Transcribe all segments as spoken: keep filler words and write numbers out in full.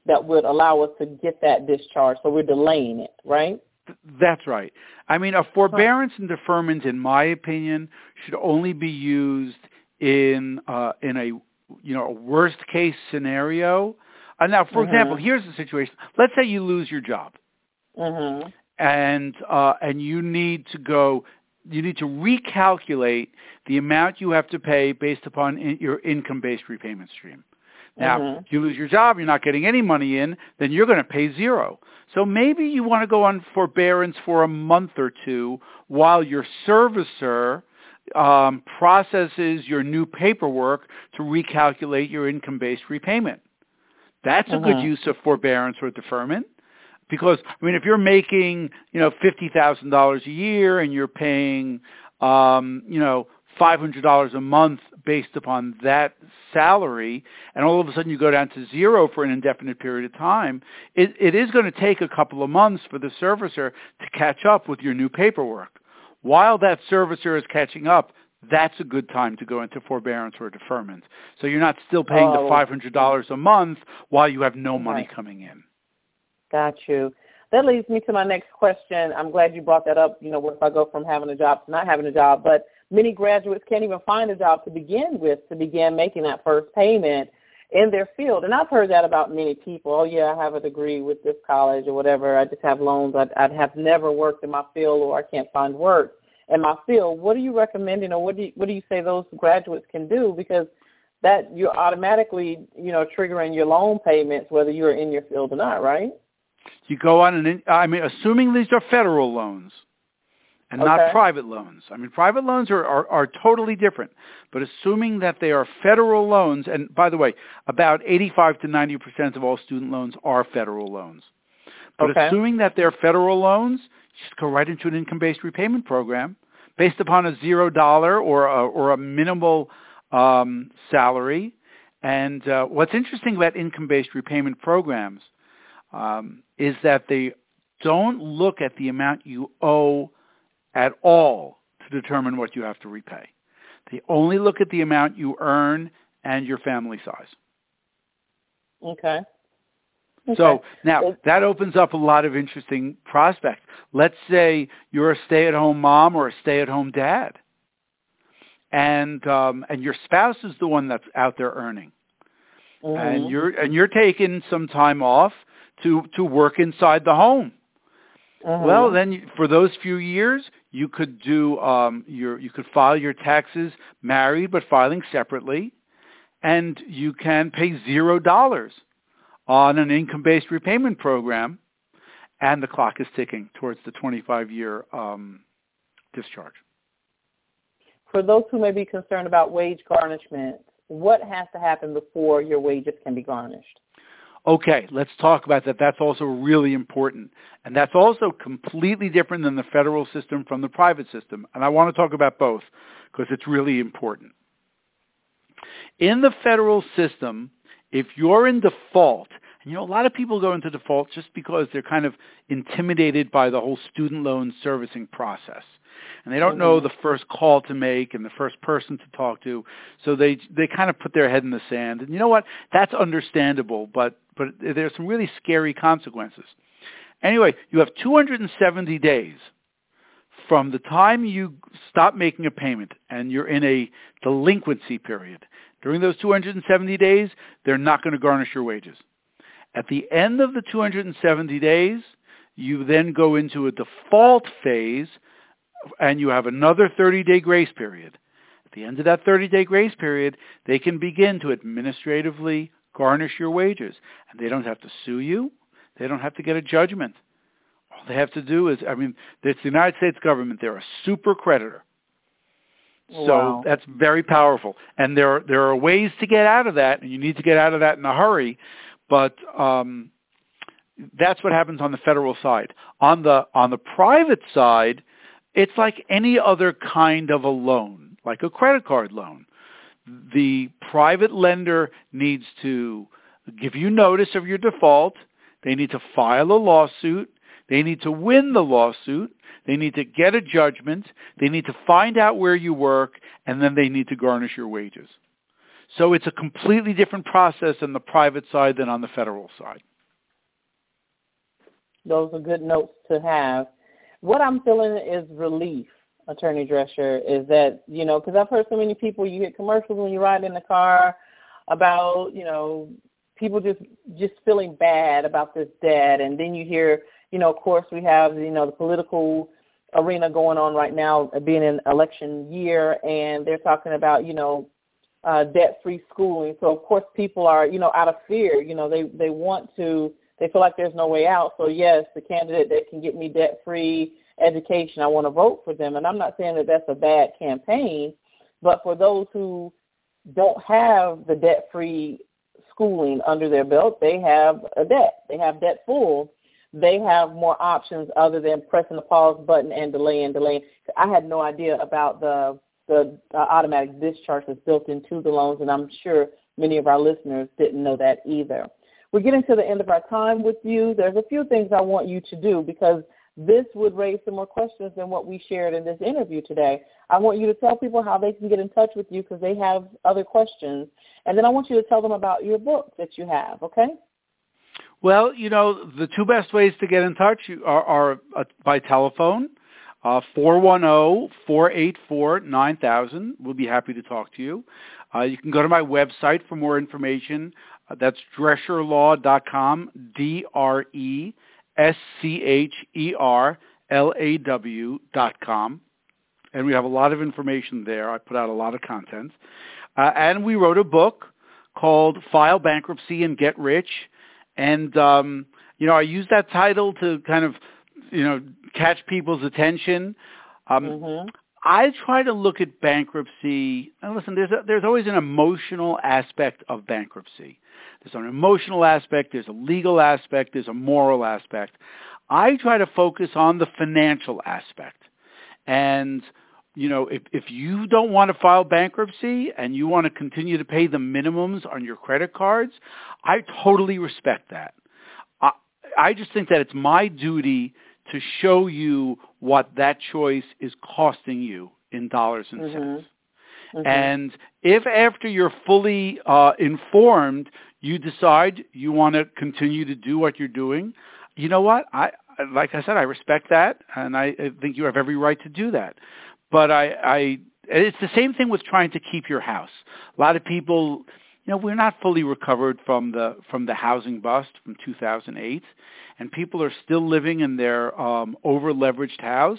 that would allow us to get that discharge. So we're delaying it, right? That's right. I mean, a forbearance and deferment, in my opinion, should only be used in uh, in a you know a worst case scenario. Uh, now, for mm-hmm. example, here's the situation. Let's say you lose your job, mm-hmm. and uh, and you need to go. You need to recalculate the amount you have to pay based upon in, your income-based repayment stream. Now, mm-hmm. if you lose your job, you're not getting any money in, then you're going to pay zero. So maybe you want to go on forbearance for a month or two while your servicer um, processes your new paperwork to recalculate your income-based repayment. That's a mm-hmm. good use of forbearance or deferment. Because, I mean, if you're making, you know, fifty thousand dollars a year and you're paying, um, you know, five hundred dollars a month based upon that salary, and all of a sudden you go down to zero for an indefinite period of time, it, it is going to take a couple of months for the servicer to catch up with your new paperwork. While that servicer is catching up, that's a good time to go into forbearance or deferment. So you're not still paying oh. the five hundred dollars a month while you have no money right. coming in. Got you. That leads me to my next question. I'm glad you brought that up, you know, what if I go from having a job to not having a job. But many graduates can't even find a job to begin with to begin making that first payment in their field. And I've heard that about many people. Oh, yeah, I have a degree with this college or whatever. I just have loans. I I have never worked in my field, or I can't find work in my field. What are you recommending, or what do you, what do you say those graduates can do? Because that you're automatically, you know, triggering your loan payments, whether you're in your field or not, right? You go on and, I mean, assuming these are federal loans and okay. not private loans. I mean, private loans are, are, are totally different. But assuming that they are federal loans, and by the way, about eighty-five to ninety percent of all student loans are federal loans. But okay. assuming that they're federal loans, you just go right into an income-based repayment program based upon a zero dollar or a, or a minimal um, salary. And uh, what's interesting about income-based repayment programs Um, is that they don't look at the amount you owe at all to determine what you have to repay. They only look at the amount you earn and your family size. Okay. okay. So now that opens up a lot of interesting prospects. Let's say you're a stay-at-home mom or a stay-at-home dad, and um, and your spouse is the one that's out there earning, mm-hmm. and you're and you're taking some time off to to work inside the home. Mm-hmm. Well, then you, for those few years, you could do um, your you could file your taxes married but filing separately, and you can pay zero dollars on an income-based repayment program, and the clock is ticking towards the twenty-five year um, discharge. For those who may be concerned about wage garnishment, what has to happen before your wages can be garnished? Okay, let's talk about that. That's also really important. And that's also completely different than the federal system from the private system. And I want to talk about both because it's really important. In the federal system, if you're in default, and you know, a lot of people go into default just because they're kind of intimidated by the whole student loan servicing process. And they don't know the first call to make and the first person to talk to, so they they kind of put their head in the sand. And you know what? That's understandable, but but there's some really scary consequences. Anyway, you have two hundred seventy days from the time you stop making a payment and you're in a delinquency period. During those two hundred seventy days, they're not going to garnish your wages. At the end of the two hundred seventy days, you then go into a default phase, and you have another thirty-day grace period. At the end of that thirty-day grace period, they can begin to administratively garnish your wages. And they don't have to sue you. They don't have to get a judgment. All they have to do is, I mean, it's the United States government. They're a super creditor. So wow. that's very powerful. And there are, there are ways to get out of that, and you need to get out of that in a hurry. But um, that's what happens on the federal side. On the on the private side, it's like any other kind of a loan, like a credit card loan. The private lender needs to give you notice of your default. They need to file a lawsuit. They need to win the lawsuit. They need to get a judgment. They need to find out where you work, and then they need to garnish your wages. So it's a completely different process on the private side than on the federal side. Those are good notes to have. What I'm feeling is relief, Attorney Drescher, is that, you know, because I've heard so many people, you get commercials when you ride in the car about, you know, people just just feeling bad about this debt. And then you hear, you know, of course we have, you know, the political arena going on right now, being an election year, and they're talking about, you know, uh, debt-free schooling. So, of course, people are, you know, out of fear. You know, they, they want to, they feel like there's no way out. So, yes, the candidate that can get me debt-free education, I want to vote for them. And I'm not saying that that's a bad campaign, but for those who don't have the debt-free schooling under their belt, they have a debt. They have debt full. They have more options other than pressing the pause button and delaying, delaying. I had no idea about the the uh, automatic discharge that's built into the loans, and I'm sure many of our listeners didn't know that either. We're getting to the end of our time with you. There's a few things I want you to do because this would raise some more questions than what we shared in this interview today. I want you to tell people how they can get in touch with you because they have other questions. And then I want you to tell them about your book that you have, okay? Well, you know, the two best ways to get in touch are, are uh, by telephone, uh, four one zero, four eight four, nine thousand. We'll be happy to talk to you. Uh, you can go to my website for more information. Uh, that's drescher law dot com, D R E S C H E R L A W dot com. And we have a lot of information there. I put out a lot of content. Uh, and we wrote a book called File Bankruptcy and Get Rich. And, um, you know, I use that title to kind of, you know, catch people's attention. Um, mm-hmm. I try to look at bankruptcy. And listen, there's a, there's always an emotional aspect of bankruptcy. There's an emotional aspect. There's a legal aspect. There's a moral aspect. I try to focus on the financial aspect. And, you know, if, if you don't want to file bankruptcy and you want to continue to pay the minimums on your credit cards, I totally respect that. I, I just think that it's my duty to show you what that choice is costing you in dollars and mm-hmm. cents. Mm-hmm. And if after you're fully uh, informed, you decide you want to continue to do what you're doing, you know what? I, like I said, I respect that, and I, I think you have every right to do that. But I, I, it's the same thing with trying to keep your house. A lot of people, you know, we're not fully recovered from the from the housing bust from two thousand eight, and people are still living in their um, over-leveraged house,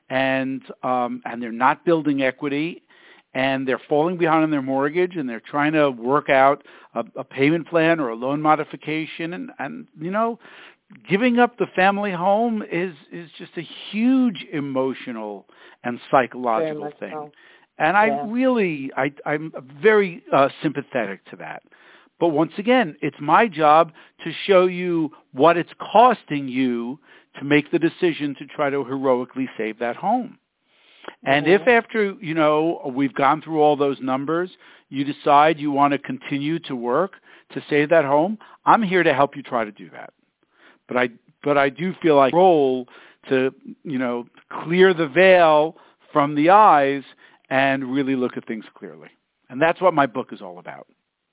and um, and they're not building equity, and they're falling behind on their mortgage, and they're trying to work out a, a payment plan or a loan modification, and, and you know, giving up the family home is, is just a huge emotional and psychological thing. So. And I yeah. really, I, I'm very uh, sympathetic to that. But once again, it's my job to show you what it's costing you to make the decision to try to heroically save that home. And mm-hmm. if after, you know, we've gone through all those numbers, you decide you want to continue to work to save that home, I'm here to help you try to do that. But I, but I do feel like role to, you know, clear the veil from the eyes and really look at things clearly. And that's what my book is all about.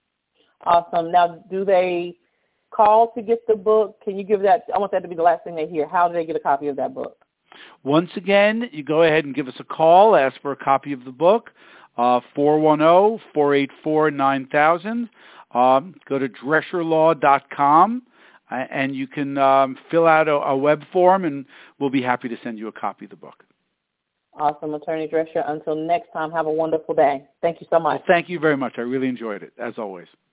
Awesome. Now, do they call to get the book? Can you give that? I want that to be the last thing they hear. How do they get a copy of that book? Once again, you go ahead and give us a call, ask for a copy of the book, uh, four one zero, four eight four, nine thousand. Um, go to drescher law dot com. And you can um, fill out a, a web form, and we'll be happy to send you a copy of the book. Awesome, Attorney Drescher. Until next time, have a wonderful day. Thank you so much. Well, thank you very much. I really enjoyed it, as always.